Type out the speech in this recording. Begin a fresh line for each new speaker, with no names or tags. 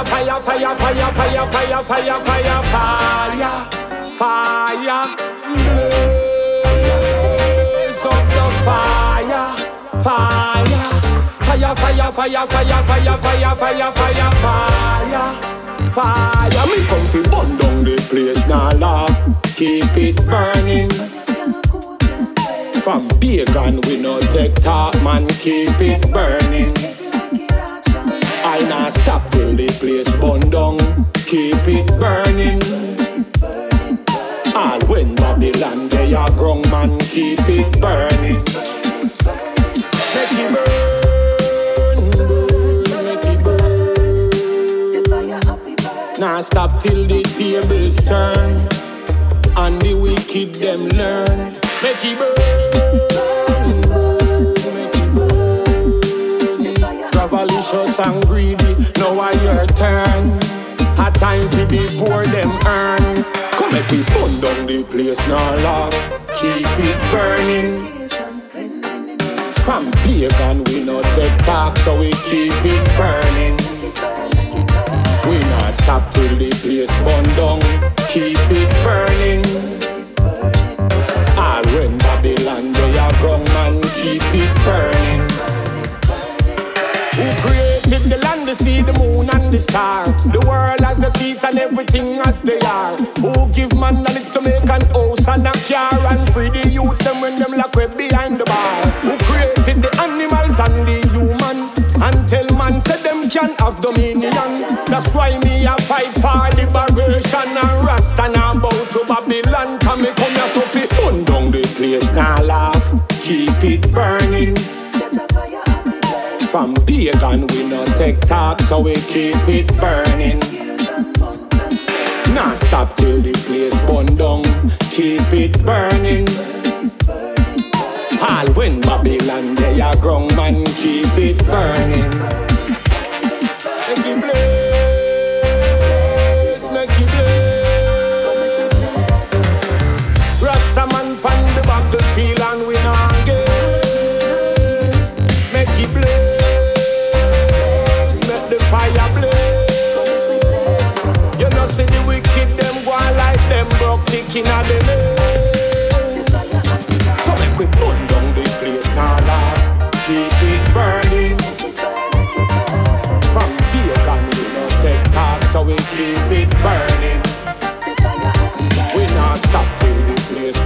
fire, fire, fire, fire, fire, fire, fire, fire, fire, blaze up the fire, fire, fire, fire, fire, fire, fire, fire, fire, fire, fire, fire. Me come fi burn down the place, nah laugh, keep it burning. From pagan we no take talk, man, keep it burning. I not stop till the place burn down, keep it burning. All when Babylon they are grown, man, keep it burning. Make it burn, burn, make it burn. Now stop till the tables turn and the wicked them learn. Make it burn, make it burn. Ravalicious and greedy, now are your turn. A time for the poor them earn. Come make we burn down the place, now laugh, keep it burning. From pagan we no take talk, so we keep it burning. We not stop till the place burn down, keep it burning. All when Babylon they are grown, man, keep it burning. Who created the land, the sea, the moon and the star? The world as a seat and everything as they are. Who give man knowledge to make an house and a car and free the youths them when them lock way behind the bar? Who created the animals and the human and tell man say them can have dominion? That's why me a fight for liberation and Rasta and bow to Babylon. Come me come here so fi burn down the place, now laugh, keep it burning. From pagan we no take talk, so we keep it burning. Nah stop till the place burn down, keep it burning. All when Babylon they are grown, man, keep it burning. Make it blaze, make it blaze. Rasta man pan the battlefield and we not gaze. Make it blaze. Fire blaze. You know see the wicked them go like them broke ticking at the lane. So make we burn down the place now laugh, keep it burning. From pagan we no take talk, so we keep it burning. We not stop till the place